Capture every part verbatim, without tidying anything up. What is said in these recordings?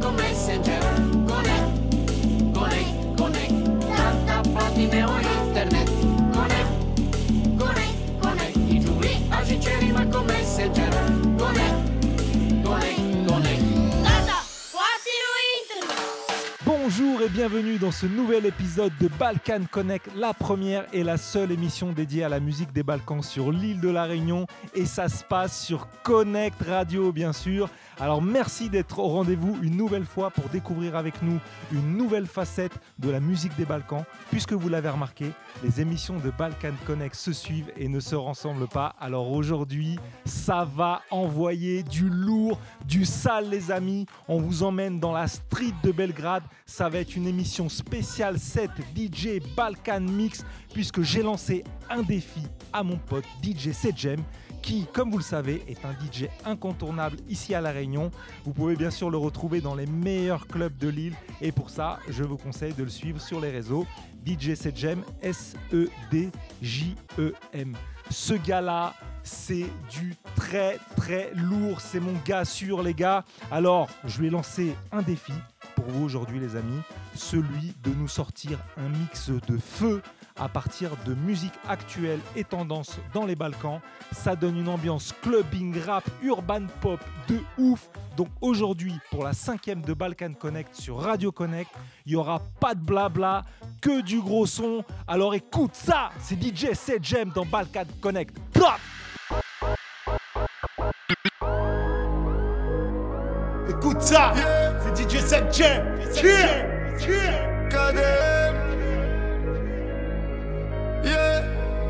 con Messenger. Connect, connect, connect. Tanta platine o internet. Connect, connect, connect. I giuli a Giceri ma con Messenger. Connect, connect, connect. Tata, platine o internet. Bonjour et bienvenue dans ce nouvel épisode de Balkan Connect, la première et la seule émission dédiée à la musique des Balkans sur l'île de la Réunion, et ça se passe sur Connect Radio bien sûr. Alors merci d'être au rendez-vous une nouvelle fois pour découvrir avec nous une nouvelle facette de la musique des Balkans. Puisque vous l'avez remarqué, les émissions de Balkan Connect se suivent et ne se ressemblent pas. Alors aujourd'hui, ça va envoyer du lourd, du sale les amis. On vous emmène dans la street de Belgrade. Ça va être une émission spéciale set D J Balkan Mix, puisque j'ai lancé un défi à mon pote D J Sejem, qui, comme vous le savez, est un D J incontournable ici à La Réunion. Vous pouvez bien sûr le retrouver dans les meilleurs clubs de l'île, et pour ça, je vous conseille de le suivre sur les réseaux. D J Sejem, S E D J E M. Ce gars-là, c'est du très très lourd, c'est mon gars sûr les gars. Alors, je lui ai lancé un défi pour vous aujourd'hui les amis, celui de nous sortir un mix de feu à partir de musique actuelle et tendance dans les Balkans. Ça donne une ambiance clubbing, rap, urban pop de ouf. Donc aujourd'hui, pour la cinquième de Balkan Connect sur Radio Connect, il n'y aura pas de blabla, que du gros son. Alors écoute ça, c'est D J Sejem dans Balkan Connect. Drop! Écoute ça, yeah. C'est D J Sejem. Yeah. Yeah. Kadem. Yeah.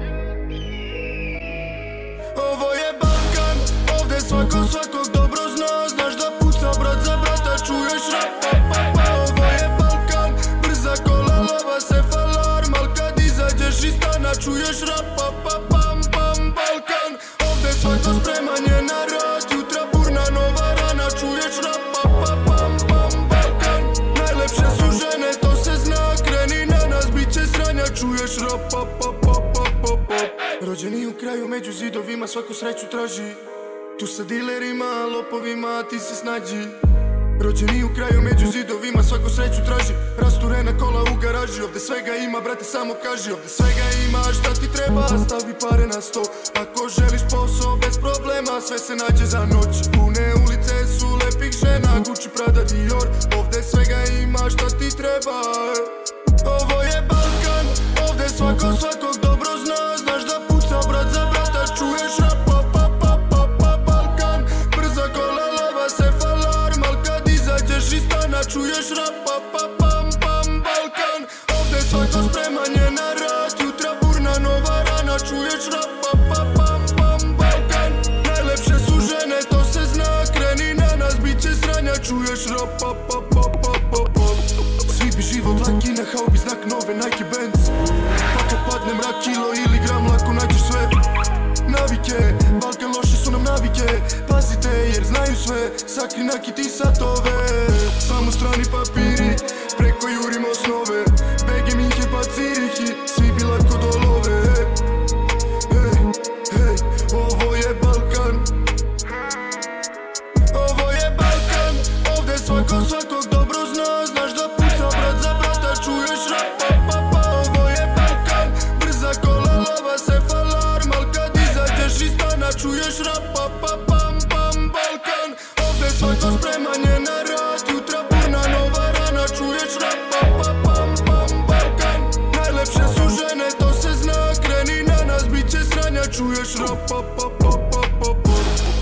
Ovo je Balkan, ovdje svako svakog dobro zna. Znaš da puca brat za brata, čuješ rap, pa, pa, pa. Ovo je Balkan, brza kola, lava se falarm. Al kad izađeš iz stana, čuješ rap, pa, pa, pam, pam. Balkan, ovdje svako spreman je na rad. Jutra burna nova rana, čuješ rap, pa, pa, pam, pam. Balkan, najlepše su žene, to se zna. Kreni na nas, bit će sranja, čuješ rap, pa, pa, pa, pa, pa, pa. Rođeni u kraju među zidovima, svaku sreću traži. Tu sa dilerima, lopovima, ti se snađi. Rođeni u kraju među zidovima, svaku sreću traži. Rasturena kola u garaži, ovdje svega ima, brate samo kaži. Ovdje svega ima, šta ti treba, stavi pare na sto. Ako želiš posao bez problema, sve se nađe za noć. Pune ulice su lepih žena, Gucci, Prada, Dior. Ovdje svega ima, šta ti treba. Ovo je Balkan, ovdje svako svakog dobro zna. Znaš da puca brat za brata, čuješ rap, pa, pa, pa, pa, pa. Balkan, brza kola, lava se falarm. Al kad izađeš iz stana, čuješ rap, pa, pa, pam, pam. Balkan, ovdje svako spreman je na rad. Jutra burna nova rana, čuješ rap, pa, pa, pam, pam. Balkan, najlepše su žene, to se zna. Kreni na nas, bit će sranja, čuješ rap, pa, pa, pa, pa, pa, pa. Svi bi život laki na haubi, znak nove Nike Benz. Pa kad padne mrak, kilo ili gram, lako nađeš sve. Navike, Balkan loše su nam navike. Pazite jer znaju sve, sakri nakiti satove. Samo strani papiri, preko jurimo snove. Bege, Minhe pa Cirihi, svi bi lako dolove. Hej, hej, ovo je Balkan. Ovo je Balkan, ovdje svako svakog dobro zna. Znaš da puca brat za brata, čuješ rap, pa, pa, pa. Ovo je Balkan, brza kola, lava se falarm. Al kad izađeš iz stana, čuješ rap, pa, pa, pam, pam. Balkan, ovdje svako spreman je na rad. Jutra burna nova rana, čuješ rap, pa, pa, pam, pam. Balkan, najlepše su žene, to se zna. Kreni na nas, bit će sranja, čuješ rap, pa, pa, pa, pa, pa, pa.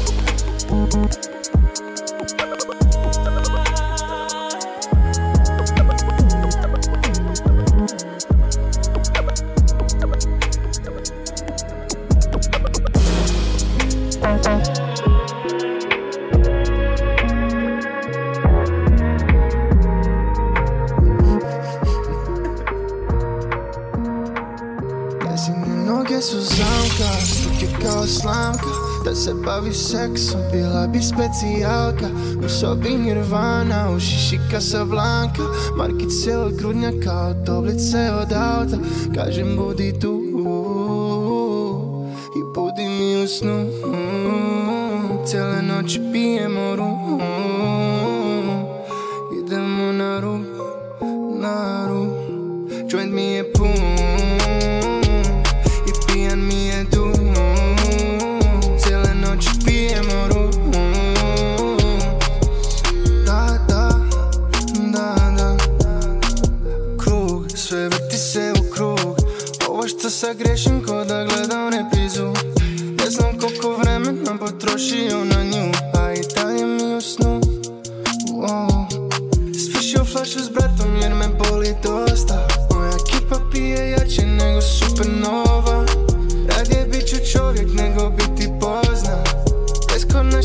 Su zamka, stuk je kao slamka. Da se bavi seksom, bila bi specijalka. U sobi Nirvana, u šiši Casablanca. Markice od grudnjaka, tablice od auta. Kažem budi tu i budi mi u snu. Cijele noći pijemo rum.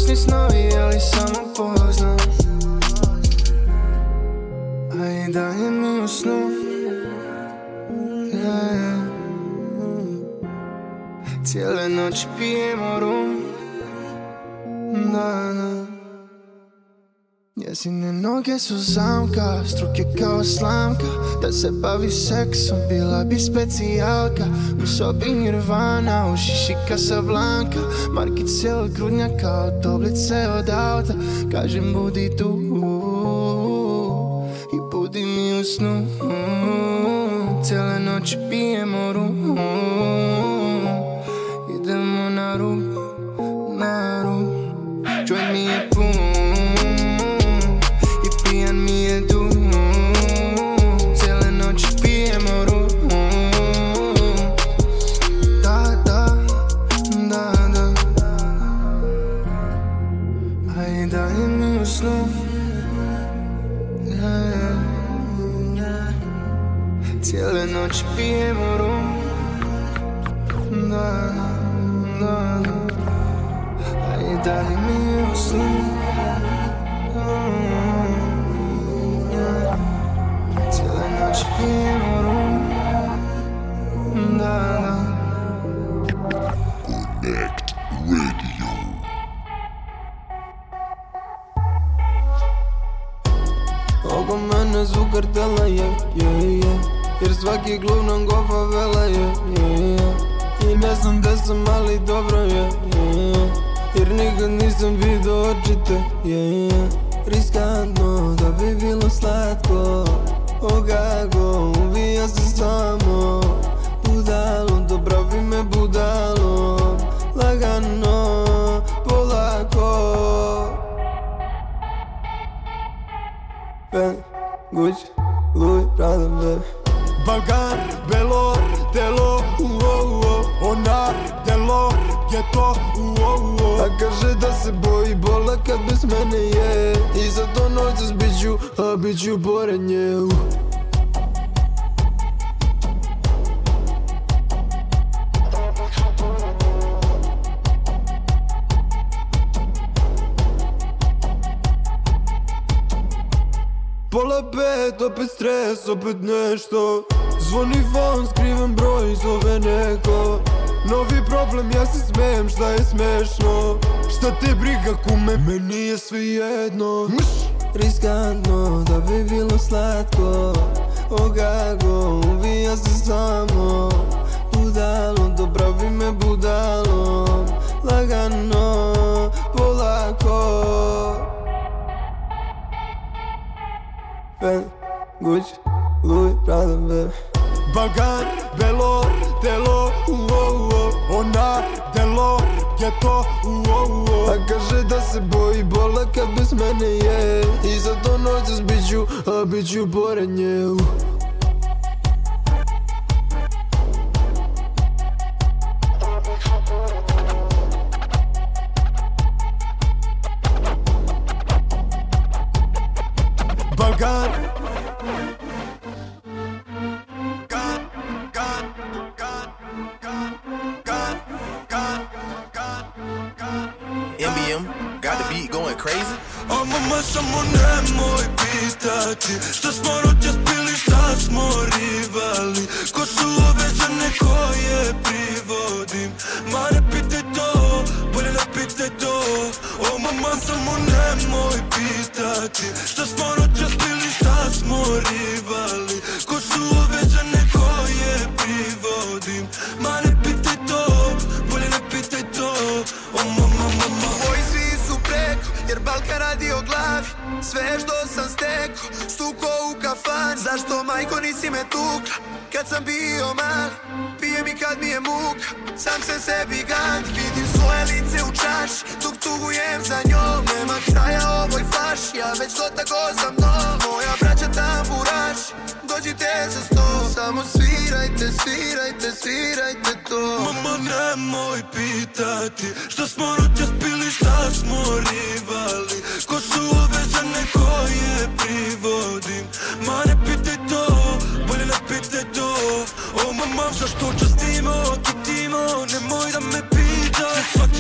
Užasni snovi, ali samo poznam. A i dalje mi u snu, yeah, yeah. Cijele noći pijemo rum, da, da. Njezine noge su zamka, struke kao slamka. Da se bavi seksom, bila bi specijalka. U sobi Nirvana, u šiši Casablanca. Markice od grudnjaka, od tablice od auta. Kažem budi tu i budi mi u snu. Cijele noći pijemo rum, idemo na rub, na rub. Joint mi je pun i pijan mi je dum. Cijele noći pijemo rum, da, da, da, da. A i dalje mi u snu, yeah, yeah. Cijele noći pijemo rum, da, da, da. A i dalje mi u snu, yeah. Cijele noći pijemo rum, da, da. Connect Radio. Oko mene zvuk kartela je, yeah, yeah. Jer svaki klub nam go favela je, yeah, yeah. I ne znam gde sam, ali dobro je, yeah. Jer nikad nisam vidio očite, yeah, yeah. Riskantno da bi bilo slatko, o kako uvija se samo budalom, dopravi me budalom. Lagano, polako. Ben, Gucci, Louis, Prada, baby. Balkan, Belor, Telo, uo-uo. Onar, Delor, Geto, uo-uo. A kaže da se boji bola kad bez mene je. I zato noćas bit ću, a bit ću pored nje. uh. Pola pet, opet stres, opet nešto. Zvoni fon, skriven broj, zove neko. Novi problem, ja se smijem, šta je smešno. Šta te briga kume, meni je sve jedno. Riskantno, da bi bilo slatko, o kako uvija se samo budalom, dopravi me budalom. Lagano, polako. Ben, Gucci, Louis, Prada, baby. Balkan, Belor, Telo, uo-uo. Onar, Delor, Geto, uo-uo. A kaže da se boji bola kad bez mene je. I zato noćas bit ću, a bit ću pored nje. uh. Balkan. M B M got the beat going crazy. A mama samo nemoj pitati šta smo noćas pili, šta smo rivali. Ko su ove žene koje privodim? Ma ne pitaj to, bolje ne pitaj to. O mama samo nemoj pitati šta smo noćas pili, šta smo rivali. Ko su ove žene koje privodim? Ma ne pitaj to, bolje ne pitaj to. O mama, mama. Moji svi su preko, jer Balkan radi o glavi. Sve što sam steko, stuko u kafan. Zašto majko nisi me tukla, kad sam bio mal? Pije mi kad mi je muka, sam se sebi gant. Vidim svoje lice u čaši, dok tugujem za njom. Nema kraja ovoj faši, ja već to tako za mnom. Moja braća tamburaš, dođite za sto. Samo svirajte, svirajte, svirajte to. Mama nemoj pitati šta smo noćas pili, šta smo rivali. Ko su ove žene koje privodim? Ma ne pitaj to, bolje ne pitaj to. O mama, zašto častimo, kitimo, nemoj da me pitaš. Se svađa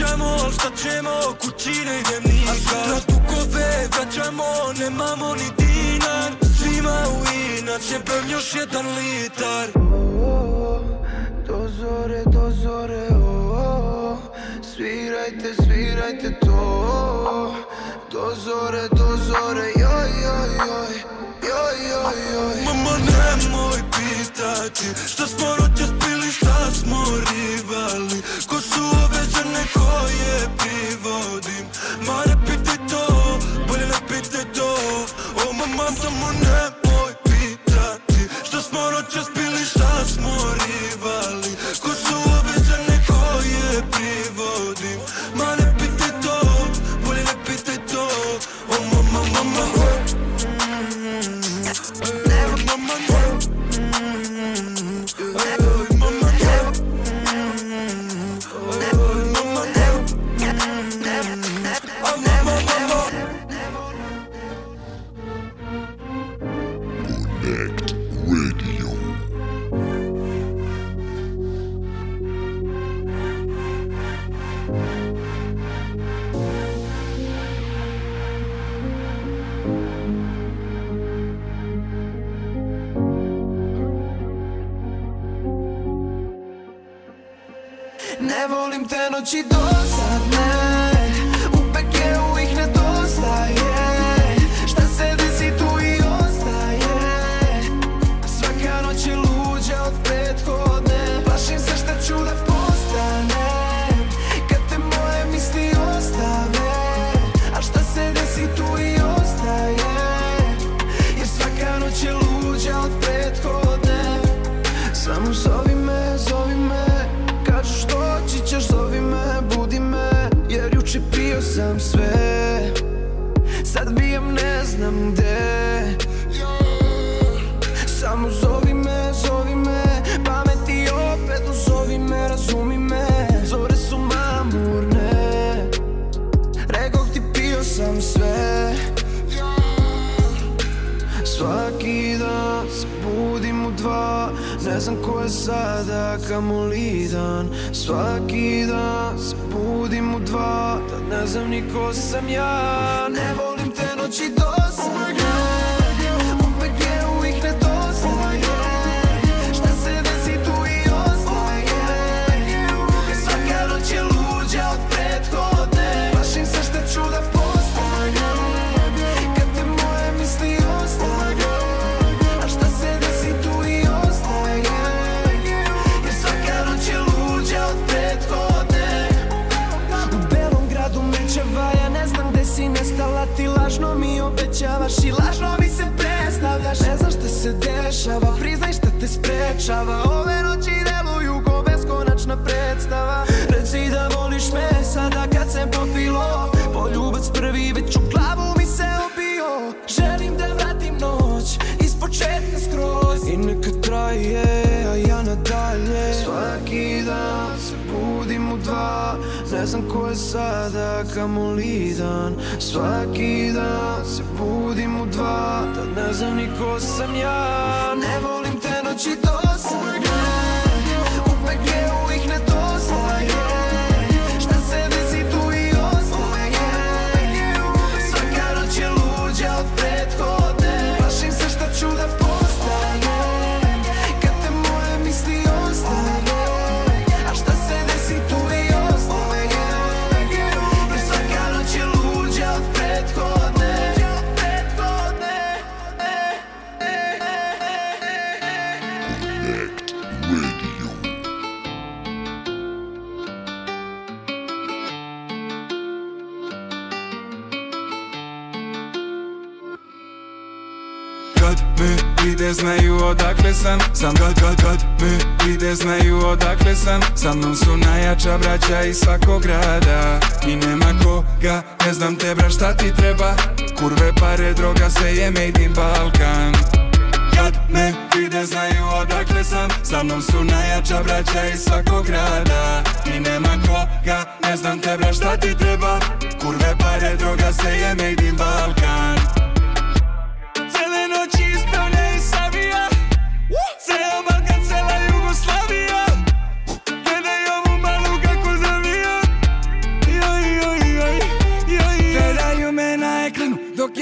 pričamo, al šta ćemo, kući ne idem nikad. A sutra dugove vraćamo, nemamo ni dinar. Svima u inat, jebem još jedan litar. Oh, do zore, do zore, oh, oh. Svirajte, svirajte to. Do zore, do zore, joj, joj, joj, joj, joj, joj. Mama nemoj pitati šta smo noćas pili, šta smo rivali. Ko su ove žene koje privodim. Ma ne pitaj to, bolje ne pitaj to. O mama samo nemoj pitati šta smo noćas pili, šta smo rivali. Ko su ove žene koje privodim. Ma ne pitaj to, bolje ne pitaj to. O mama, mama, Ne volim te noći dosadne, u pekeu ih nedostaje. Šta se desi tu i ostaje. Svaka noć je luđa od prethodne. Plašim se šta ću da postanem kad te moje misli ostave. A šta se desi tu i ostaje. Jer svaka noć je luđa od prethodne. Samo zovi me, zovi me. Kažu što doći ćeš, zovi me, budi me. Jer juče pio sam sve, sad bijem ne znam gde. Samo zovi me, zovi me, pameti opet uzovi me, razumi me. Zore su mamurne, rekoh ti pio sam sve. Svaki dan se budim u dva, ne znam ko je sada kamoli dan. Svaki dan se budim u dva, tad ne znam ni ko sam ja. Ne volim te noći dosadne, u pekeu ih nedostaje. Šta se desi tu i ostaje. Svaka noć je luđa od prethodne. Plašim se šta ću da postanem kad te moje misli ostave. A šta se desi tu i ostaje. Jer svaka noć je luđa od prethodne. U belom gradu mečeva, ja ne znam gde si nestala. Ti lažno mi obećavaš i lažno mi se predstavljaš. Ne znam šta se dešava, priznaj šta te sprečava. Ove noći deluju ko beskonačna predstava. Reci da voliš me sada kad se popilo. Poljubac prvi već u glavu mi se obio. Želim da vratim noć ispočetka skroz. I neka traje, a ja nadalje. Svaki dan se budim u dva, ne znam ko je sada kamoli dan. Svaki dan se budim u dva, tad ne znam ni ko sam ja. Ne volim te noći dosadne, u pekeu ih nedostaje. Šta se desi tu i ostaje. Svaka noć je luđa od prethodne. Plašim se šta ću da postanem kad te moje misli ostave. A šta se desi tu i ostaje. Jer svaka noć je luđa od prethodne. Kad me vide znaju odakle sam. Sam kad, kad, kad me vide znaju odakle sam. Sa mnom su najjača braća iz svakog grada. I nema koga, ne znam te bra šta ti treba. Kurve, pare, droga, sve je made in Balkan. Kad me vide znaju odakle sam. Sa mnom su najjača braća iz svakog grada. I nema koga, ne znam te bra šta ti treba. Kurve, pare, droga, sve je made in Balkan. Cele noći ispravlja i savija. Ceo Balkan, cela Jugoslavija. Gledaj ovu malu kako zavija.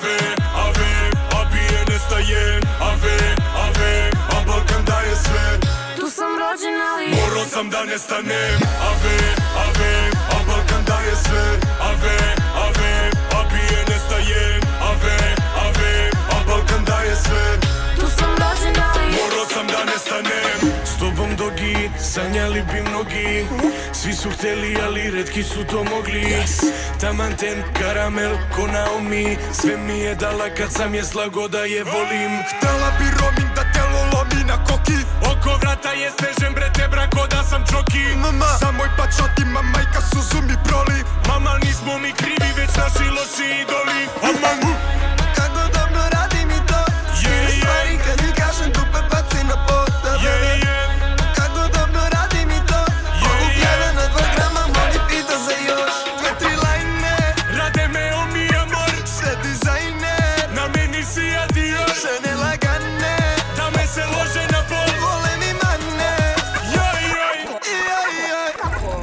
Ave, ave, a bije nestajem. Ave, ave, a Balkan daje sve. Tu sam rođen, ali morao sam da nestanem. Ave, ave, a Balkan daje sve. Ave, ave, a bije nestajem. Ave, ave, a Balkan daje sve. tu sam rođen, ali morao sam da nestanem. S tobom dogi, sanjali bi mnogi. Svi su hteli, ali retki su to mogli. Taman ten karamel ko Naomi. Sve mi je dala kad sam je slago da je volim. Htela bi roaming da telo lomi na koki. Oko vrata je stežem brete brako da sam čoki. Mama, sa moj pačotima majka suzu mi proli. Mama, nismo mi krivi već naši loši idoli. Aman, Kako dobro radi mi to. yeah, Stvari yeah, kad mi kažem dupe baci na pod. yeah, yeah. Kako dobro radi mi to. Mogu gleda na dva grama, moli pita za još. Dve, tri lajne, Rade me o mi amor. sve dizajner. Na meni si adios. Žene lagane, Da me se lože na bol. vole mi mane. Joj, joj. Joj, joj.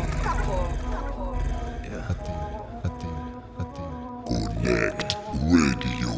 Connect Radio.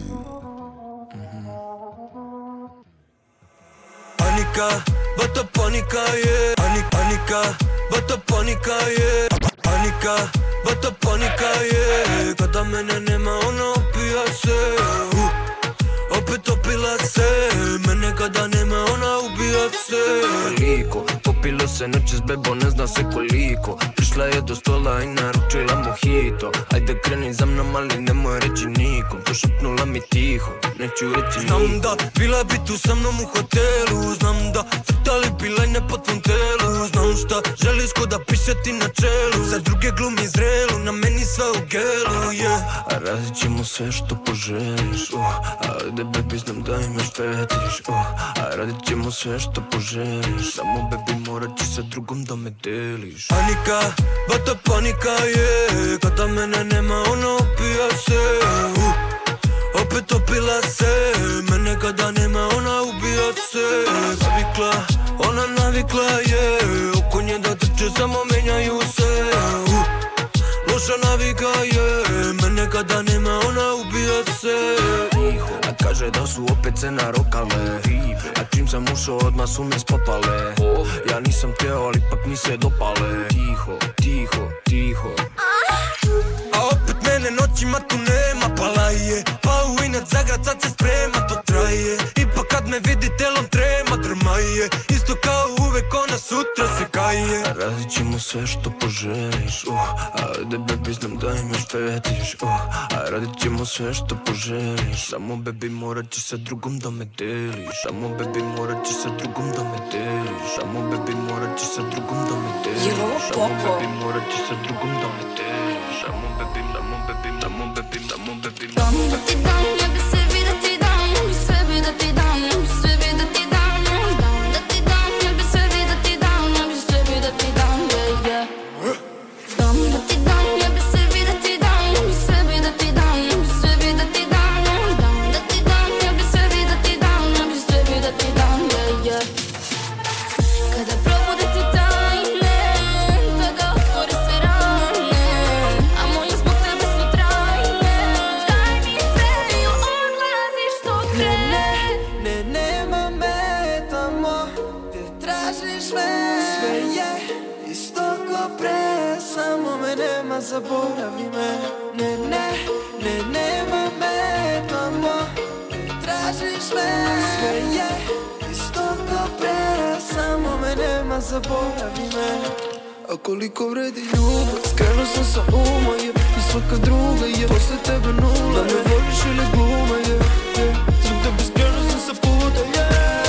Panika, bata panika je. Panik, panika, bata panika je. Panika, bata panika je. Kada mene nema ona opija se. uh, Opet opila se. Mene kada nema ona ubija se. Koliko, popilo se noćas bebo ne zna se koliko. Prišla je do stola i naručila mojito. Ajde kreni za mnom ali nemoj reći nikom. To šapnula mi tiho, neću reći Znam nikom. da bila bi tu sa mnom u hotelu. Znam da crtali bila i ne po tvom telu. Znam šta želiš ko da piše ti na čelu. Za druge glumi zrelu, na meni sve u gelu, yeah. A radit ćemo sve što poželiš, uh. Ajde baby znam da imaš fetiš, uh. A radit ćemo sve što poželiš. Samo baby morat ću sa drugom da me deliš. Panika, bata panika je. Kada mene nema ona opija se. uh, Opet opila se. Mene kada nema ona ubija se. Navikla, ona navikla je. Oko nje da trče samo menjaju se. uh, Loša navika je. Mene kada nema ona ubija se. Tiho, a kaže da su opet se narokale. A čim sam ušao odmah su me spopale. Ja nisam teo ali ipak mi se dopale. Tiho, tiho, tiho. A opet mene noćima tu nema. Pala je, pa u inat za grad sad se sprema. To traje, ipak kad me vidi telom trema. Drma je, isto kao uvek ona sutra se kaje. Radit ćemo sve što poželiš, uh. Ajde baby znam da imaš fetiš, uh. A radit ćemo sve što poželiš. Samo baby morat ću sa drugom da me deliš. Samo baby morat ću sa drugom da me deliš. Samo baby morat ću sa drugom da me deliš. Samo baby morat ću sa drugom da me deliš. Samo baby, samo baby, samo baby, samo baby. dam da ti dam, ja bi sebi da ti dam, ja bi sebi da ti dam, ja bi sebi da ti dam, dam da ti dam, ja bi sebi da ti dam, ja bi sebi da ti dam, yeah, yeah. Dam da ti dam, ja bi sebi da ti dam, ja bi sebi da ti dam, ja bi sebi da ti dam, dam da ti dam, ja bi sebi da ti dam, ja bi sebi da ti dam, yeah, yeah. Kada probude ti tajne, tada otvori sve rane, a moje zbog tebe su trajne. Daj mi sve i odlaziš dok krene. Ne, nema me tamo gde tražiš me. Sve je isto ko pre, samo me nema, zaboravi me. Ne, ne, ne, nema me tamo gde tražiš me. Sve je isto ko pre, samo me nema, zaboravi me. A koliko vredi ljubav, skrenuo sam sa uma, je. I svaka druga je posle tebe nula, da me voliš ili gluma, je, je. Zbog tebe skrenuo sam sa puta, je.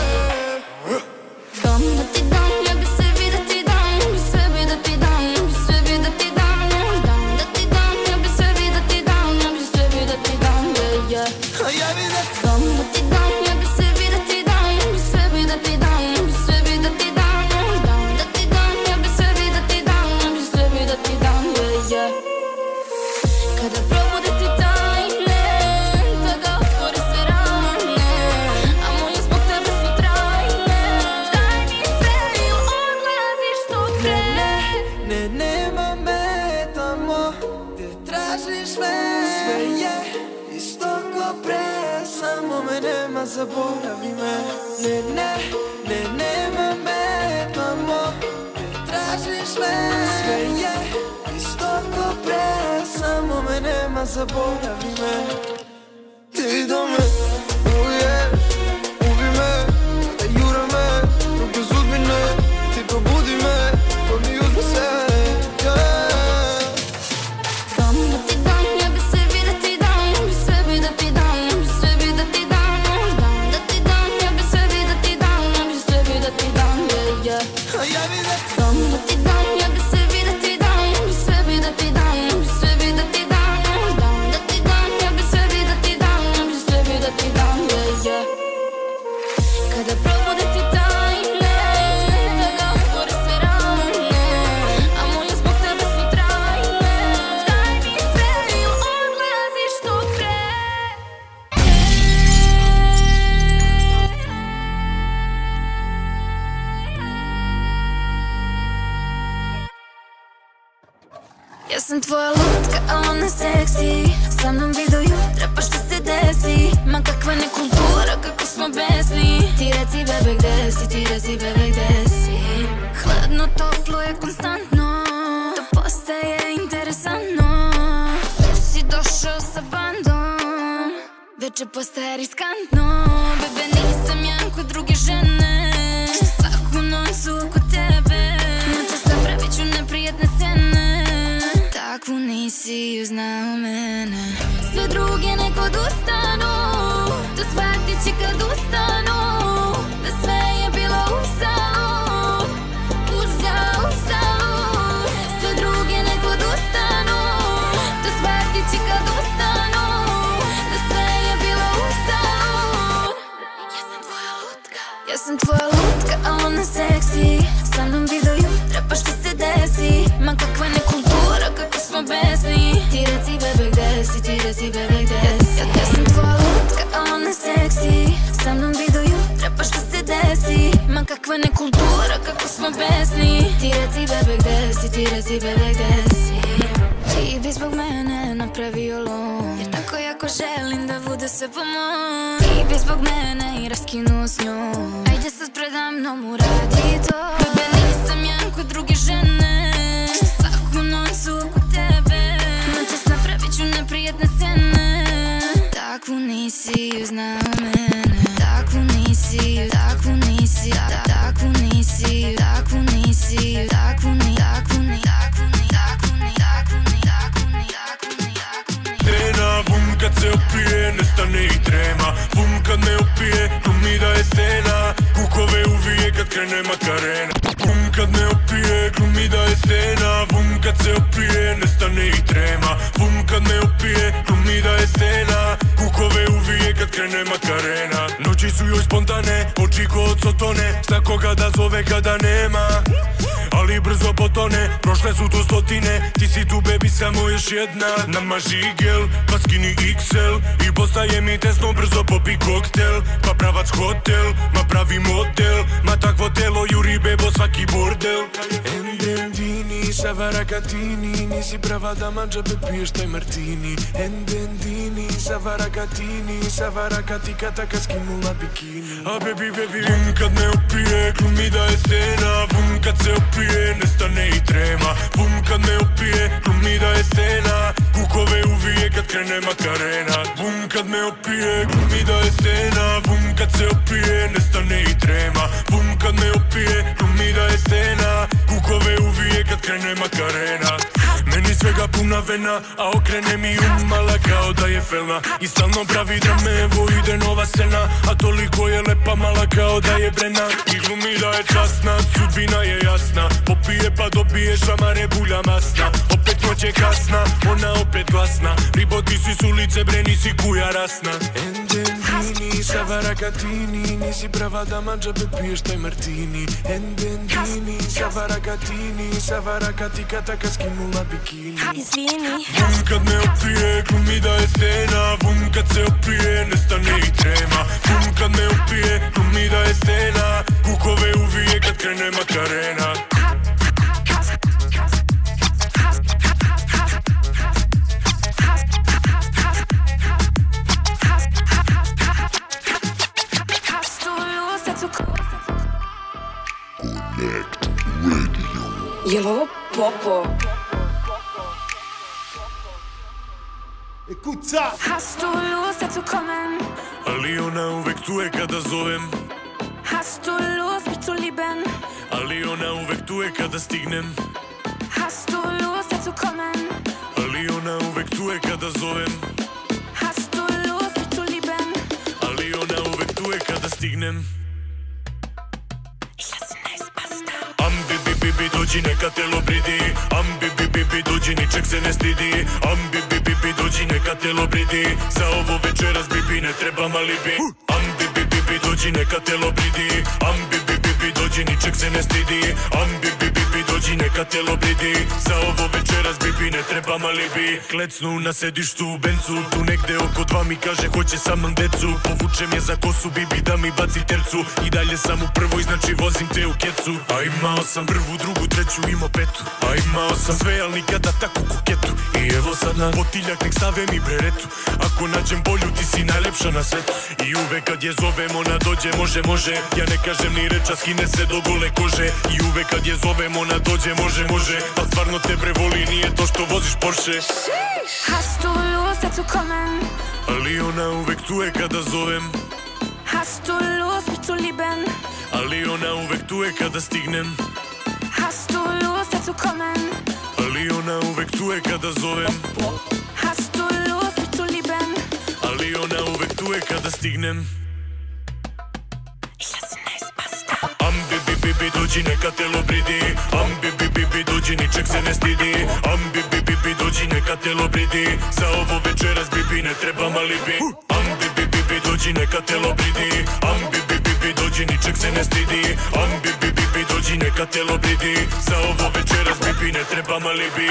Dam da ti dam, ja bi sebi da ti dam, ja bi sebi da ti dam, ja bi sebi da ti dam, dam da ti dam, ja bi sebi da ti dam, ja bi sebi da ti dam, yeah, yeah. A ja bi da Dam da ti dam, ja bi sebi da ti dam, ja bi sebi da ti dam, ja bi sebi da ti dam, dam da ti dam, ja bi sebi da ti dam, ja bi sebi da ti dam, yeah, yeah. Kada probude ti tajne, tada otvori sve rane, a moje zbog tebe su trajne. Daj mi sve i odlaziš dok krene. Ne, nema me tamo gde tražiš me. Sve je isto ko pre, me nema, zaboravi me. Ne, ne, ne, nema me, mamo, ne tražiš me. Sve je isto ko pre, samo me nema, zaboravi me. Ti do me uješ, ubi me, da jura me, dok bez udmine. Ti probudi me, pa mi uzmi se, yeah. Dam da ti dam, ja bi sebi da ti dam, ja bi sebi da ti dam, ja bi sebi da ti dam. Dam da ti dam, ja bi sebi da ti dam, ja bi sebi da ti dam, yeah, yeah. Ja bi da Dam da ti dam, ja bi sebi da ti dam, ja bi sebi da ti dam, ja bi sebi da ti dam. Dam da ti dam, ja bi sebi da ti dam, ja bi sebi da ti dam, yeah, yeah. Kada probude ti tajne, tada otvori sve rane, a moje zbog tebe su trajne. Daj mi sve ili odlazi što pre. Ja sam tvoja lutka, a ona seksi. Sa mnom vi do jutra, pa šta se desi? Ma kakva nekultura, kako smo besni. Ti reci bebe gde si, ti reci bebe gde si. Hladno, toplo je konstantno, to postaje interesantno. Si došao sa bandom, veče postaje riskantno. Bebe nisam ja kod druge žene, što svaku noć su oko tebe. Noćas napravit ću neprijatne scene, takvu nisi uznao mene. Sve druge nek odustanu, to shvatit će kad ustanu, da sve je bilo uzalud, uzalud, uzalud. Sve druge nek odustanu, to shvatit će kad ustanu, da sve je bilo uzalud. Ja sam tvoja lutka, ja sam tvoja lutka, a ona seksi. Sa mnom bi do jutra, pa šta se desi? Ma kakva nekultura, kako smo besni. Ti reci bebe gde si, ti reci bebe gde si. Ja, ja sam tvoja lutka, a ona seksi. Sa mnom bi do jutra, pa šta se desi? Ma kakva nekultura, kako smo besni. Ti reci bebe gde si, ti reci bebe gde si. Ti bi zbog mene napravio lom, jer tako jako želim da bude sve po mom. Ti bi zbog mene i raskinuo s njom. Ajde sad predamnom uradi to. Bebe nisam ja kod druge žene, što svaku noć su oko tebe. Noćas napravit ću neprijatne scene, takvu nisi uznao mene. Takvu nisi, takvu nisi, ta- takvu nisi, takvu nisi, takvu ni, takvu ni, takvu ni, takvu ni, takvu ni, takvu ni, takvu ni, takvu ni. Trena, bum kad se opije, nestane i trema. Bum kad me opije, glumi da je stena. Kukove uvije kad krene Makarena. Bum kad me opije, glumi da je stena. Bum kad se opije, nestane i trema. Bum kad me opije, glumi da je stena. Kukove uvije kad krene Makarena. Noći su joj spontane, oči ko od sotone. Zna koga da zove kada nema, ali brzo potone. Prošle su tu stotine, ti si tu baby samo još jedna. Namaži gel, pa skini iks el i postaje mi tesno, brzo popi koktel. Pa pravac hotel, ma pravi model. Ma takvo telo juri bebo svaki bordel. Endendini, savarakatini, nisi prava dama, džabe piješ taj martini. Endendini, savarakatini, savarakatika taka skinula bikini. A baby, baby, bum kad me opije, glumi da je stena. Bum kad se opije, nestane i trema. Bum kad me opije, glumi da je stena. Kukove uvije kad krene Makarena. Bum kad me opije, glumi da je stena. Bum kad se opije, nestane i trema. Bum kad me opije, glumi da je stena. Kukove uvije kad krene Makarena. Meni svega puna vena, a okrene mi umala kao da je felna. I stalno pravi drame, evo ide nova scena. A toliko je lepa mala kao da je brena. I glumi da je časna, sudbina je jasna. Popije pa dobije šamare, bulja masna. Opet noć je kasna, ona opet glasna. Ribo ti si s ulice, bre nisi kuja rasna. Endendini, savarakatini, nisi prava dama, džabe piješ taj martini. Endendini, savarakatini, savarakatika taka skinula bikini. Izvini. Bum kad me opije, glumi da je stena. Bum kad se opije, nestane i trema. Bum kad me opije, glumi da je stena. Kukove uvije kad krene Makarena. Jel ovo popo? Écoute ça. Hast du Lust, dazu kommen? Ali ona uvek tu je kada zovem. Hast du Lust, mich zu lieben? Ali ona uvek tu je kada stignem. Hast du Lust, dazu kommen? Ali ona uvek tu je kada zovem. Hast du Lust, mich zu lieben? Ali ona uvek tu je kada stignem. Ich lasse nice pasta. Am bibi bibi dođi neka telo bridi. Am bibi bibi dođi ničeg se ne stidi. Am bibi bibi dođi neka telo bridi. Za ovo večeras bibi ne trebam alibi. Am bibi bibi dođi neka telo bridi. Am bibi bibi dođi ničeg se ne stidi. Am bibi bibi dođi neka telo bridi. Za ovo večeras bibi ne trebam alibi. Klecnu na sedištu u bencu. Tu negde oko dva mi kaže hoće sa mnom decu. Povučem je za kosu bibi da mi baci tercu. I dalje sam u prvoj znači vozim te u kecu. A imao sam prvu, drugu, treću, imao petu. A imao sam sve, al nikada takvu kuketu. I evo sad na potiljak nek stave mi beretu. Ako nađem bolju ti si najlepša na svetu. I uvek kad je zovem ona dođe, može, može. Ja ne kažem ni reča, skine se do gole kože. I uvek kad je zovem ona dođe, može, može. Pa stvarno te bre voli, nije to što voziš Porsche. Hast du Lust, dazu kommen? Ali ona uvek tu je kada zovem. Hast du Lust, mich zu lieben? Ali ona uvek tu je kada stignem. Hast du Lust, dazu kommen? Ali ona uvek tu je kada zovem. Hast du Lust, mich zu lieben? Ali ona uvek tu je kada stignem. Ich lasse nice pasta. Am bibi bibi dođi neka telo bridi. Am bibi bibi dođi ničeg se ne stidi. Am bibi bibi dođi neka telo bridi. Za ovo večeras bibi ne trebam alibi. Am bibi bibi dođi neka telo bridi. Am bibi bibi dođi ničeg se ne stidi. Am bibi bibi dođi neka telo bridi. Za ovo večeras bibi ne trebam alibi.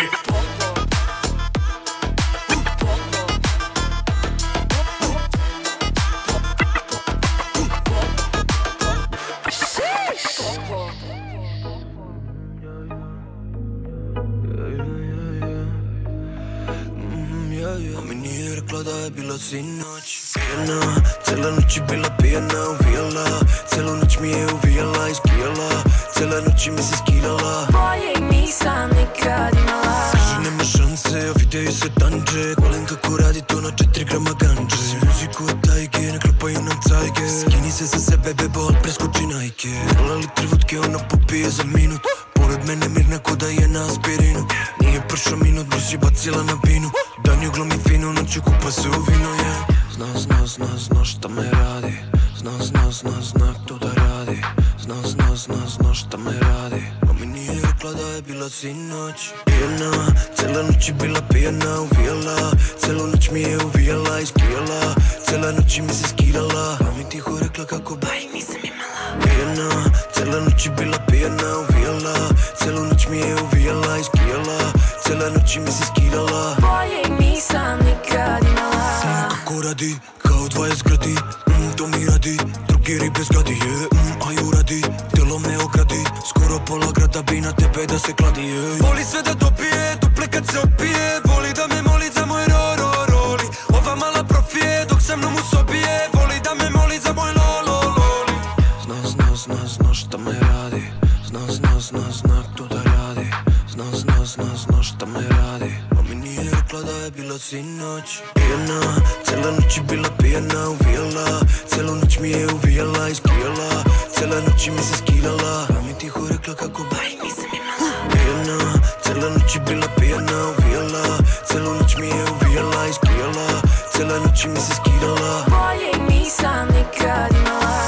A mi nije rekla da je bila sinoć pijena, cijela noć je bila pijena, uvijala. Cijelu noć mi je uvijala i skijala. Cijela noć mi se skidala. Boljeg nisam nikad imala. Kaže nema šanse, a videju se tanđe. Volim kako radi to na četiri grama ganđe. Si muziku od tajke, ne klopaju nam cajke. Skini se za sebe, bebo, al preskoči najke. Pola litri vodke ona popije za minut. Pored mene mirna ko da je na aspirinu. Nije pršao minut, brž je bacila na binu. Dan ju glomi finu, noću kupa se u vino, yeah. Zna, zna, zna, zna šta me radi. Zna, zna, zna, zna kto da radi. Zna, zna, zna, zna šta me radi. A mi nije rekla da je bila sinoć pijena, cijela noć je bila pijena, uvijala. Cijelu noć mi je uvijala i skijala. Cijela noć mi se skidala. A mi tiho rekla kako Boljeg nisam imala. pijena, cijela noć je bila pijena, uvijala. Cijelu noć mi je uvijala i skijala. Cijela noć mi se skidala. Boljeg nisam nikad imala. mm, Kako radi, kao dvadeset gradi. mm, To mi radi, drugi ribe zgadi, yeah. mm, A ju radi, telo me ogradi. Skoro pola grada bi na tebe da se kladi, yeah. Voli sve da dobije, duple kad se opije. Voli da me moli za moj ro, ro, roli. Ova mala profije, dok sa mnom u sobi je. Voli da me moli za moj lo, lo, loli. Zna, zna, zna, zna šta me radi. Zna, zna, zna, zna kto da radi. Zna, zna, zna, zna šta me radi. A mi nije rekla da je bila sinoć pijena, cijela noć je bila pijena, uvijala. Cijelu noć mi je uvijala i skijala. Cijela noć mi se skidala. A mi tiho rekla kako Boljeg nisam imala. pijena, cijela noć je bila pijena, uvijala. Cijelu noć mi je uvijala i skijala. Cijela noć mi se skidala. Boljeg nisam nikad imala.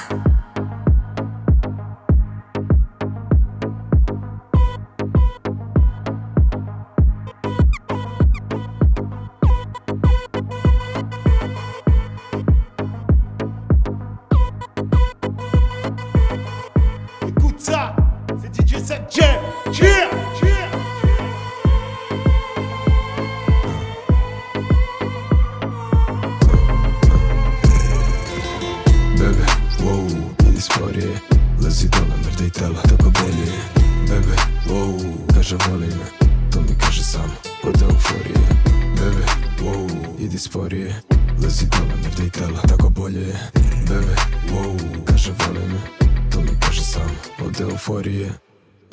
Écoute ça, c'est D J sept Jam. Yeah, yeah. Bebe, wow, idi sporije. Lezi dole, mrdej tela, tako bolje. Bebe, wow, kaže voli me. To mi kaže samo, od euforije. Bebe, wow, idi sporije. Lezi dole, mrdej tela, tako bolje. Bebe, wow, kaže voli me. To mi kaže samo, od euforije.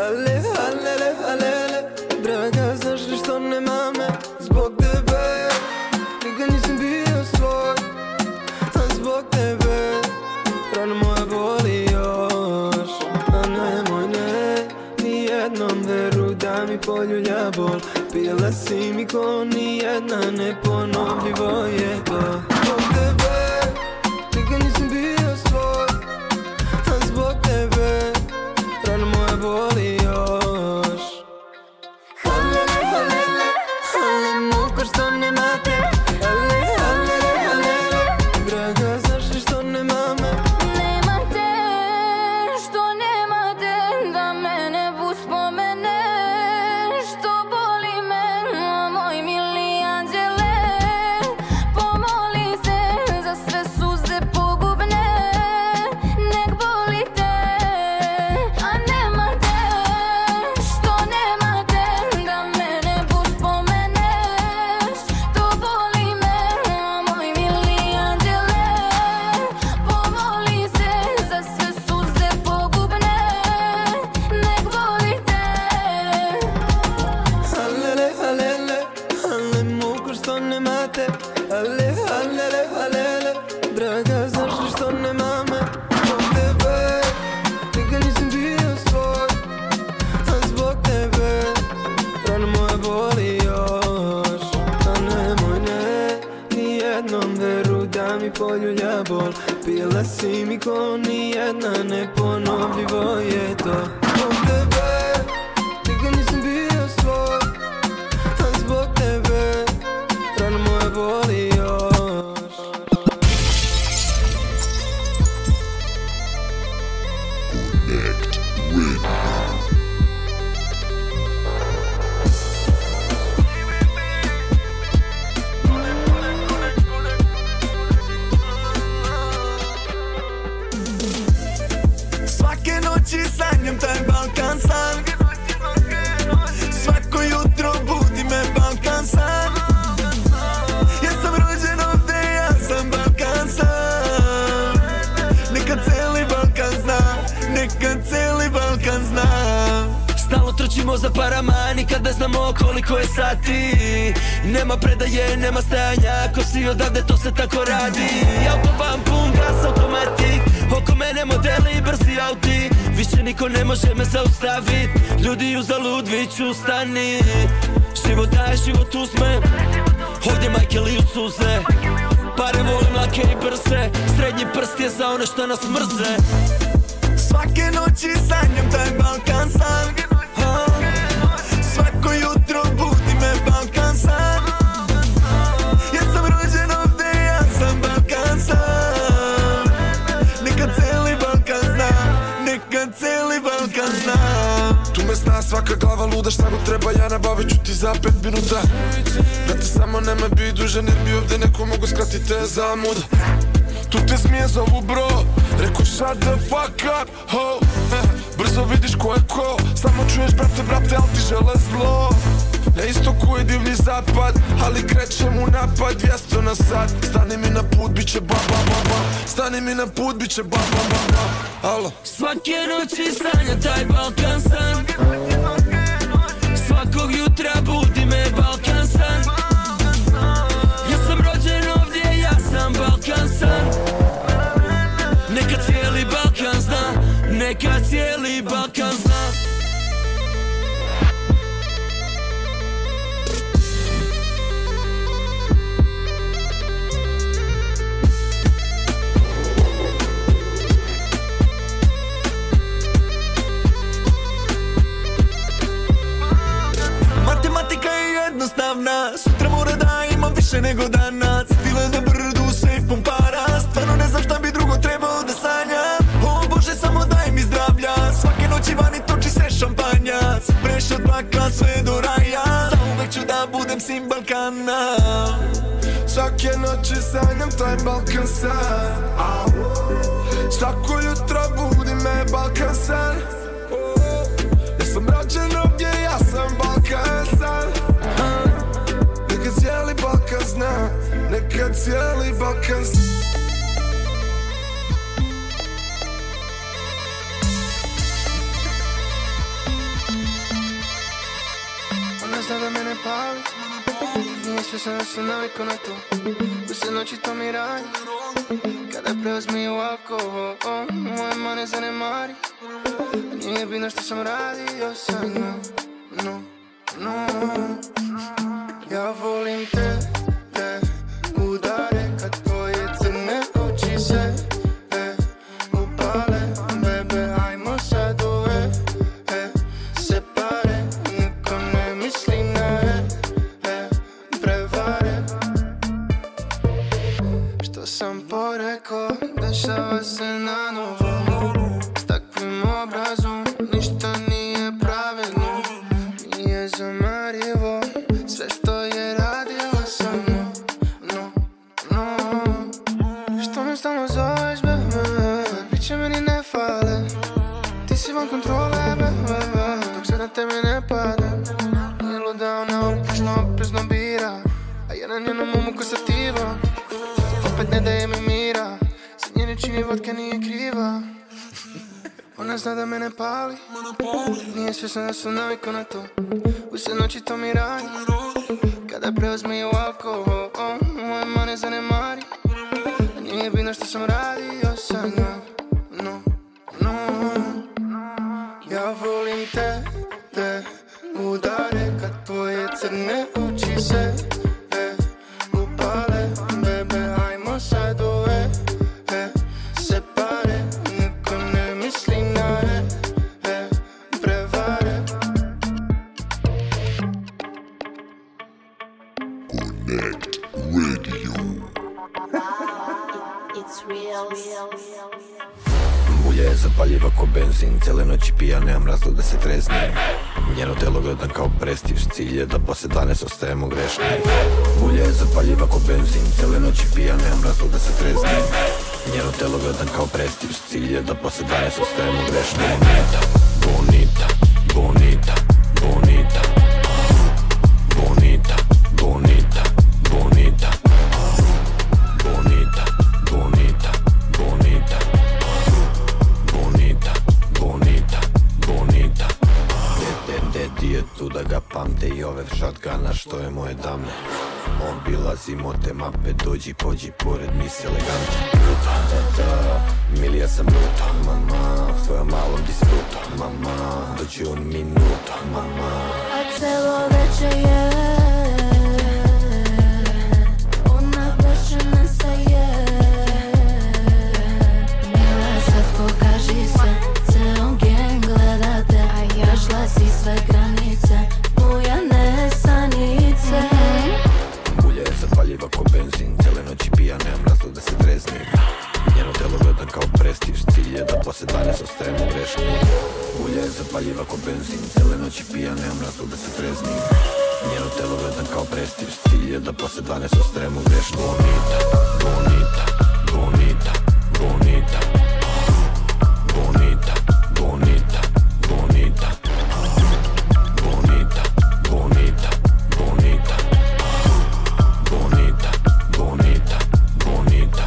Ale, alele, alele, draga, znaš li što nema me? Zbog tebe, nikad nisam bio svoj. A zbog tebe, rana moja boli još. A nemoj ne, nijednom veru da mi poljulja bol. Bila si mi ko nijedna, neponovljivo je to. Zbog tebe, nikad nisam bio svoj. A zbog tebe, rana moja boli još. Halele, halele, ale muka što nema te. Ale, halele, halele, draga, znaš li što nema me? Nema te, što nema te, da me ne uspomene. Što boli me, moj mili anđele. Pomoli se za sve suze pogubne. Nek boli te, a nema te, što nema te, da me ne uspomeneš. To boli me, moj mili anđele. Pomoli se za sve suze pogubne. Nek boli te. Halele, halele, ale muka što nema te. Ale, halele, halele, draga, znaš li što nema me? Zbog tebe, nikad nisam bio svoj. A zbog tebe, rana moja boli još. A nemoj ne, nijednom veru da mi poljulja bol. Bila si mi ko nijedna, neponovljivo je to. Zbog tebe, nikad nisam bio svoj. A zbog tebe, rana moja boli još. Svake noći sanjam taj Balkan san. Svako jutro budi me Balkan san. Ja sam rođen ovdje, ja sam Balkan san. Neka cijeli Balkan zna, neka cijeli Balkan zna. Stalno trčimo za parama, nikad ne znamo koliko je sati. Nema predaje, nema stajanja, ako si odavde to se tako radi. Autoban pun gas, automatik, oko mene modeli, brzi auti. Više niko ne može me zaustavit, ljudi uzalud viču stani. Život daje, život uzme, ovdje majke liju suze. Pare volim lake i brze, srednji prst je za one što nas mrze. Svake noći sanjam taj Balkan san. Svako jutro budi me Balkan san. Ja sam rođen ovdje, ja sam Balkan san. Neka cijeli Balkan zna, neka cijeli Balkan zna. Tu me zna svaka glava luda, šta god treba ja nabavit ću ti za pet minuta. Brate, samo nemoj biti dužan jer bi ovdje neko mogu skratiti te za muda. Tu te smije zovu bro, reko shut the fuck up, ho. Brzo vidiš ko je ko, samo čuješ brate, brate, al ti žele zlo. Na istoku je divlji zapad, ali krećem u napad dvjesto na sat. Stani mi na put, bit će ba ba ba ba. Stani mi na put, bit će ba ba ba ba. Alo. Svake noći sanja taj Balkan san. Svakog jutra budi me Balkan san. Ja sam rođen ovdje, ja sam Balkan san. Neka cijeli Balkan zna, neka cijeli Balkan zna. Matematika je jednostavna, sutra mora da imam više nego danas. Stile na brdu, safe pun para, stvarno ne znam šta bi drugo trebao da sanjam. O Bože, samo daj mi zdravlja, svake noći vani toči se šampanjac. Preš od bakla sve do raja, zauvek ću da budem sin Balkana. Svake noći sanjam taj Balkan san. Svako jutro budi me Balkan san. Ja sam rođen ovdje, ja sam Balkan san. Neka cijeli Balkan zna, neka cijeli Balkan zna. zna da mene pali. Nije svjesna da sam navikao na to. Usred noći to mi radi. Kada preuzmiju alkohol, moje mane zanemari. Nije bitno što sam radio sa njom. No, no. Ja volim te, te udare kad tvoje crne oči se e, upale. Bebe, ajmo sad ove e, se pare. Niko ne misli na e, e, prevare. Što sam porekao, dešava se na novo. S takvim obrazom ništa nije pravedno. Nije zamarivo sve što je radila sa mnom. No, no. Što me stalno zoveš, bebe? Priče meni ne fale. Ti si van kontrole, bebe, dok se na tebe ne pada. Nije luda, ona opušno, oprezno bira, a ja na njenom umu ko sativa. Opet ne daje mi mira, za njene čini vodka nije kriva. Ona zna da mene pali. Nije svjesna da sam navikao na to. Usred noći to mi radi. Kada preuzmiju alkohol, moje mane zanemari. Nije bitno što sam radio sa njom. No, no. Ja volim te, te udare kad tvoje crne oči se e, upale. Bebe, ajmo sad ove e, se pare. Niko ne misli na e, e, prevare. Connect Radio. It's real, real, real. Mulja je zapaljiva ko benzin, cijele noći pija, nemam razlog da se treznim. Njeno telo gledam kao prestiž, cilj je da posle dvanaest ostajemo grešni. Mulja je zapaljiva ko benzin, cijele noći pija, nemam razlog da se treznim. Njeno telo gledam kao prestiž, cilj je da posle dvanaest ostajemo grešni. Bonita, bonita, bonita, bonita, bonita, bonita, bonita, bonita, bonita, bonita, bonita, bonita. Dedi je tu da ga pamte i ove shotguna što je moje dame. Obilazimo te mape, dođi, pođi pored, mi si elegantni. Eta, milija sam bruto, mama, svojom malom disfruto, mama, dođi un minuto, mama. A celo večer je ona plašena sa je. Mila, sad pokaži se, ceo gang gleda te. Prešla si sve granice, bujane sanice. Mulja je zapaljiva ko benzin, cijele noći pija, nemam razlog da se treznim. Njeno telo gledam kao prestiž, cilj je da posle dvanaest ostajemo grešni. Mulja je zapaljiva ko benzin, cijele noći pija, nemam razlog da se treznim. Njeno telo gledam kao prestiž, cilj je da posle dvanaest ostajemo grešni. Bonita, bonita, bonita, bonita, bonita, bonita, bonita, bonita, bonita, bonita, bonita, bonita, bonita.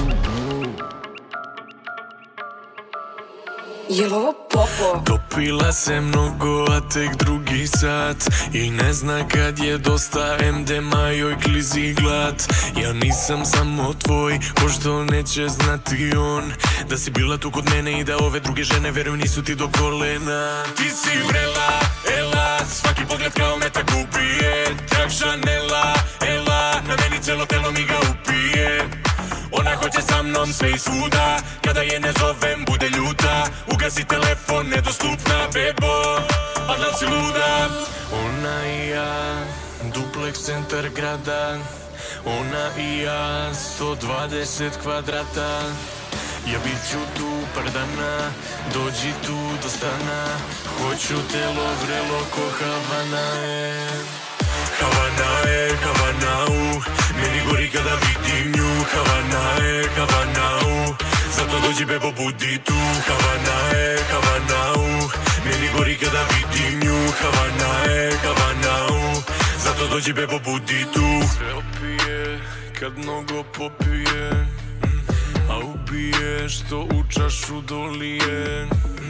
Jel' ovo popo? Dopila se mnogo, a tek drugi sat i ne zna kad je dosta, em de majoj klizi glad. Ja nisam samo tvoj, ko što neće znati on, da si bila tu kod mene i da ove druge žene veruj nisu ti do kolena. Ti si vrela, ela, svaki pogled kao metak ubije. Trak Chanela, ela, na meni celo telo mi ga upije. Ona hoće sa mnom sve i svuda, kada je ne zovem bude ljuta. Ugasi telefon, nedostupna bebo, a da li si luda? Ona i ja, dupleks centar grada. Ona i ja, sto dvadeset kvadrata. Ja bit ću tu par dana, dođi tu do stana. Hoću telo vrelo ko Havana je. Havana je, Havanau, meni gori kada vidim nju. Havana je, Havanau, zato dođi bebo budi tu. Havana je, Havanau, meni gori kada vidim nju. Havana je, Havanau, zato dođi bebo budi tu. Sve opije kad mnogo popije, a ubije što u čašu dolije.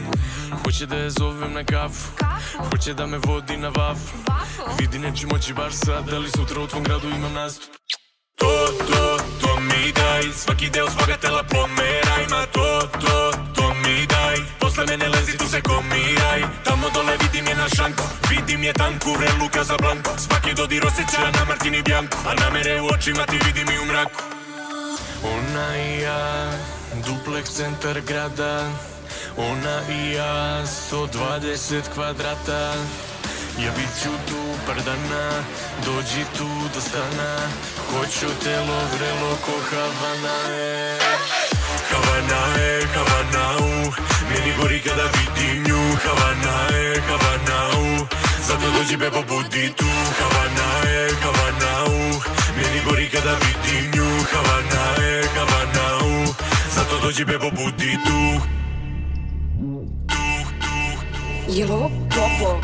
Hoće da je zovem na kafu, hoće da me vodi na vafu. Vidi neću moći baš sad, ali sutra u tvom gradu imam nastup. To, to, to mi daj, svaki deo svoga tela pomeraj. Ma to, to, to mi daj, posle mene lezi tu se komiraj. Tamo dole vidim je na šanku, vidim je tanku, vrelu Casablanku. Svaki dodir osjeća na Martini Bianco, a namere u očima ti vidim i u mraku. Ona i ja, dupleks centar grada. Ona i ja, sto dvadeset kvadrata. Ja bit ću tu par dana, dođi tu do stana. Hoću telo vrelo ko Havana, e. Havana, e, Havana, u. Meni gori kada vidim nju. Havana, e, Havana, u. Zato dođi bebo budi tu. Havana, e, Havana, u. Meni gori kada vidim nju. Havana, e, Havana, u. Zato dođi bebo budi tu. Jel' ovo toplo?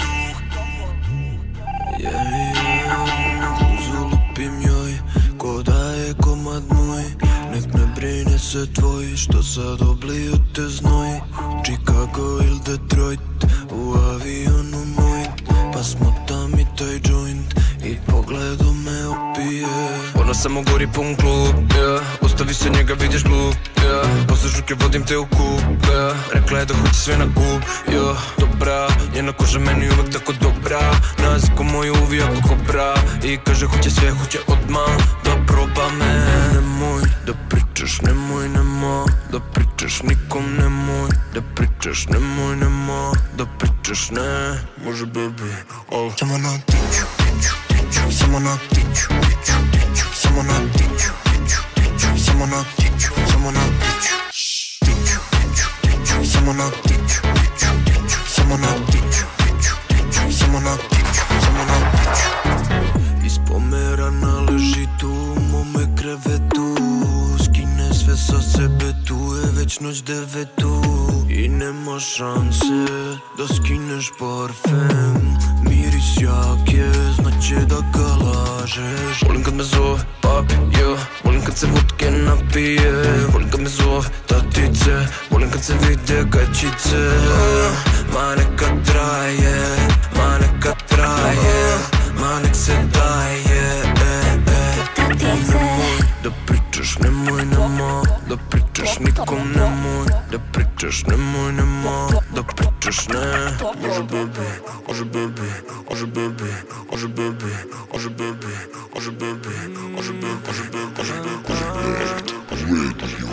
Yeah, yeah, uzalupim joj, ko da je komad moj. Nek ne brine se tvoj, što sad oblio te znoj. Chicago ili Detroit, u avionu moj. Pa smotam i taj joint, i pogledom me opije. Ona samo gori pun klub, yeah. Ostavi se njega, vidiš glup, yeah. Posle žuke vodim te u kup, yeah. Rekla je da hoće sve na kup, yeah. Dobra, njena koža meni uvek tako dobra. Nazi ko moju uvija ko kobra. I kaže hoće sve, hoće odmah da proba me. Nemoj da pričaš, nemoj, nemoj da pričaš nikom, nemoj da pričaš, nemoj, nemoj da pričaš, ne. Može baby, oh. Samo na tiču, tiču, tiču. Samo na tiču, tiču, tiču. Samo na tiču, tiču, tiču. Samo na tiču, samo na tiču. Tiču, tiču, tiču. Samo na tiču, tiču, tiču. Samo na tiču, tiču, tiču. Samo na tiču, samo na tiču. Ispomerana leži tu u mome krevetu. Skine sve sa sebe, tu je već noć devetu. I nema šanse da skineš parfem. Miris jak je, znaće da ga lažeš. Volim kad me zove papi, yeah. Volim kad se vodke napije. Volim kad me zove tatice. Volim kad se vide gaćice. Ma neka traje, ma neka traje. Ma nek se daje, e, e. Nemoj da pričaš, nemoj, nemoj da pričaš nikom, nemoj da pričaš, nemoj, nemoj da pričaš, ne. Može baby, može baby, može baby, može baby, može baby, može baby, može baby, može baby, može baby, može baby.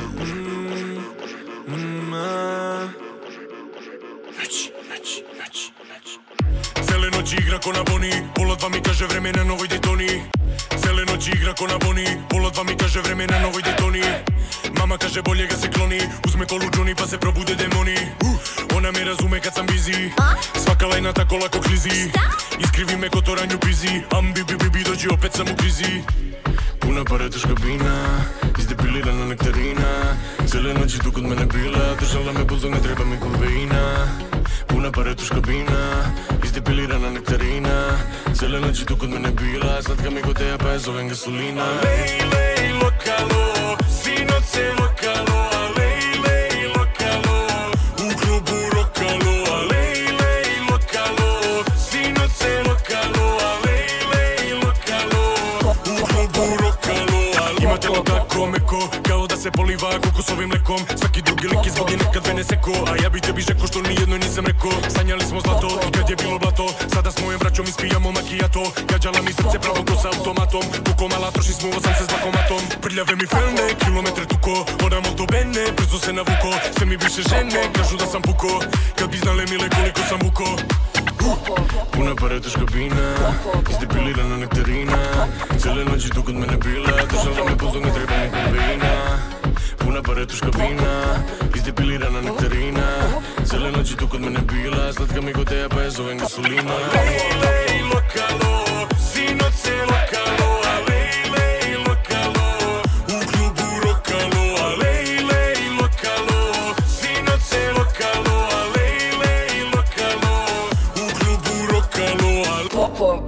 Noći, noći, noći, noći. Cele noći igra ko na Boni, pola dva mi kaže vreme na novoj Daytoni. Cele noći igra ko na Boni, pola dva mi kaže vreme na novoj Daytoni. Mama kaže bolje ga se kloni, uzme kolu Johnny pa se probude demoni. uh, Ona me razume kad sam busy, svaka lajna tako lako klizi. Iskrivi me ko toranju bizi, am bi bi bi bi dođi opet sam u krizi. Puna paratuš kabina, izdebilirana nektarina. Cele noći tu kod mene bila, držala me bulldog, ne treba mi kofeina. Puna paratuš kabina, izdebilirana nektarina. Cele noći tu kod mene bila, slatka mi godeja pa je zovem gasolina. Lej, lej, lokalo, sinoć se lokalo. Lej, lej, lokalo, u klubu rokalo. Lej, lej, lokalo, sinoć se lokalo. Lej, lej, lokalo, u klubu rokalo. Ima telo tako meko, kao da se poliva kokosovim mlekom. Svaki drugi lik izbog je nekad mene seko, a ja bi tebi žeko što nijedno nisam rekao. Sanjali smo zlato i kad je bilo blato, sada s mojom braćom ispijamo makijato. Gađala mi srce pravo ko sa automatom, kuko mala troši smuvo sam se s bakomatom. Prljave mi felne, kilometre tuko, ona molto bene, brzo se navuko. Sve mi više žene, kažu da sam puko, kad bi znale mile koliko sam vuko. Puna paratuš kabina, izdebilirana nektarina. Cele noći tu kod mene bila, držala me bulldog, ne treba mi kofeina. Puna paratuš kabina, izdebilirana nektarina. Cele noći tu kod mene bila, slatka mi godeja pa je zovem gasolina. Lej, lej, lokalo, sinoć se lokalo. Lej, lej, lokalo, u klubu rokalo. Lej, lej, lokalo, sinoć se lokalo. Lej, lej, lokalo, u klubu rokalo. Popo.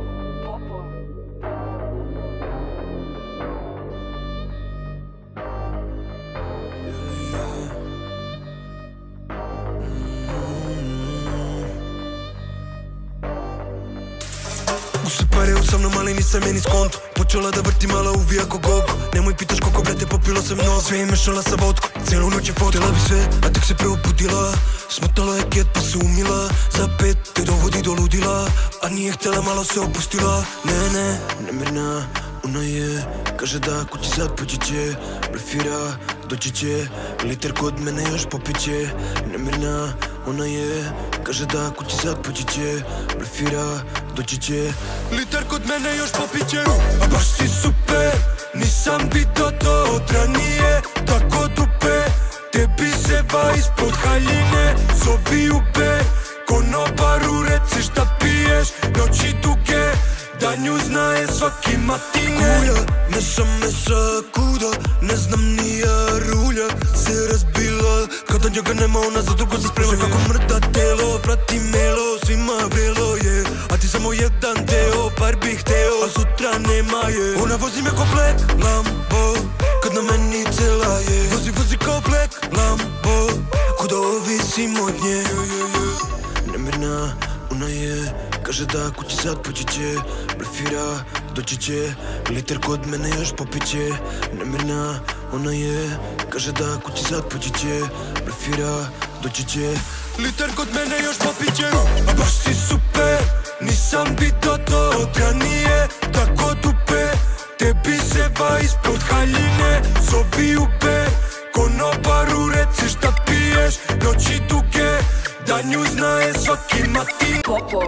U se pareo sa mnom, ali nisam je ni skonto. Počela da vrti mala uvija ko gogo. Nemoj pitaš koliko brate popila sam mnogo. Sve je mešala sa vodkom, cijelu noć je fotela bi sve, a tek se preobudila. Smotala je ket pa se umila. Za pet te dovodi do ludila, a nije htjela, malo se opustila. Ne, ne, nemirna, ona je. Kaže da kući sad poći će. Blefira, doći će. Liter kod mene još popit će. Nemirna, ona je. Kaže da kući sad poći će. Blefira, doći će. Liter kod mene još popit će. A baš si super, nisam pitao to od ranije. Tako dupe, tebi seba ispod haljine. Zobi ube, konobaru reci šta piješ. Noći duge, da nju znaje svaki matine. Kuja, mešam meša kuda, ne znam ni ja rulja. Se razbila, kada njega nema ona za drugo se sprema. Kako mrda telo, prati melo, svima vrelo je. A ti samo jedan deo, par bih teo, a sutra nema je. Ona vozi me ko Black Lambo, kad na meni cela je. Vozi, vozi kao Black Lambo, kuda ovisim od nje. Nemirna, ona je. Kaže da kući sad poći će. Blefira, doći će. Liter kod mene još popit će. Nemirna, ona je. Kaže da kući sad poći će. Blefira, doći će. Liter kod mene još popit će. A baš si super, nisam pitao to od ranije. Tako dupe, tebi seba ispod haljine. Zobi ube, konobaru reci šta piješ. Noći duge, da nju znaje svaki matin. Popo.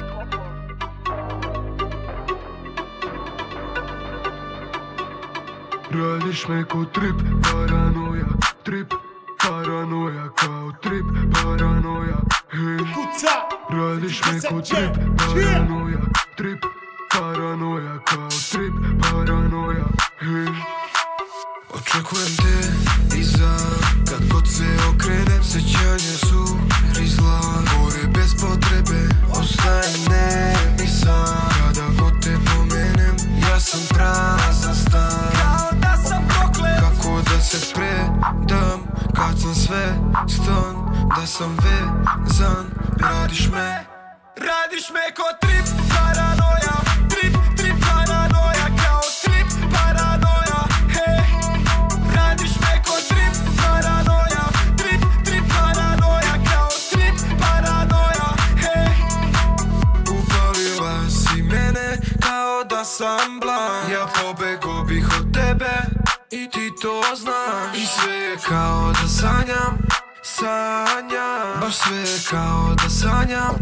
Radiš me ko trip, paranoja, trip, paranoja, kao trip, paranoja, hej. Radiš me ko trip, paranoja, trip, paranoja, kao trip, paranoja, hej. Očekujem te iza, kad god se okrenem, sećanje su rizla. Gore bez potrebe, ostaje nemisan. Kada god te pomenem, ja sam prazan stan. Kao da sam proklet, kako da se predam, kad sam sve stan. Da sam vezan, radiš me. Radiš me ko trip, paranoja, trip, trip, paranoja, kao trip, paranoja, hej. Radiš me ko trip, paranoja, trip, trip, paranoja, kao trip, paranoja, hej. Upalila si mene kao da sam blan. Ja pobego bih od tebe i ti to znaš. I sve je kao da sanjam, sanjam. Baš sve je kao da sanjam,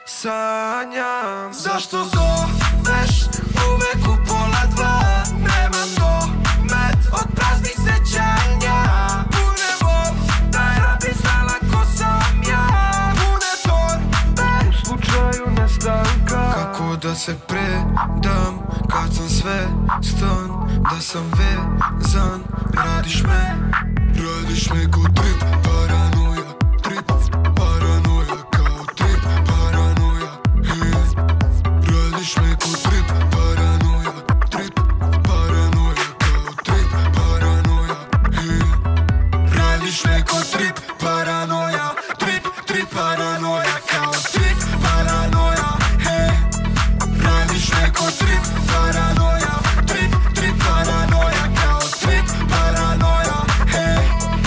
sanjam. Zašto zoveš uvek u pola dva? Nemam domet od praznih sećanja. Pune voda da bi znala ko sam ja. Pune torbe u slučaju nestanka. Kako da se predam, kad sam sve stan. Da sam vezan, radiš me. Radiš me ko trip, paranoja, trip, paranoja, kao trip, paranoja, hej. Radiš me ko trip, paranoja, trip, paranoja, kao trip, paranoja, hej. Radiš me ko trip, paranoja, trip, trip, paranoja, kao trip, paranoja, hej. Radiš me ko trip, paranoja, trip, trip, paranoja, kao trip, paranoja, hej.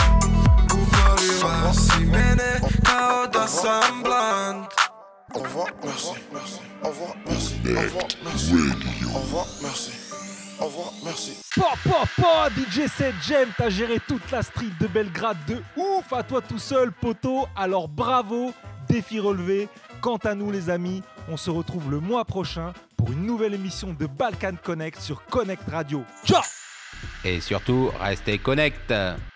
Upalila si mene kao da sam bland. Au revoir, merci, merci. Au revoir, merci. Au revoir, merci. Au revoir, merci. Au revoir, merci. Po, po, po, D J sept Jem, t'as géré toute la street de Belgrade de ouf, à toi tout seul, poteau. Alors bravo, défi relevé. Quant à nous les amis, on se retrouve le mois prochain pour une nouvelle émission de Balkan Connect sur Connect Radio. Ciao! Et surtout, restez connect.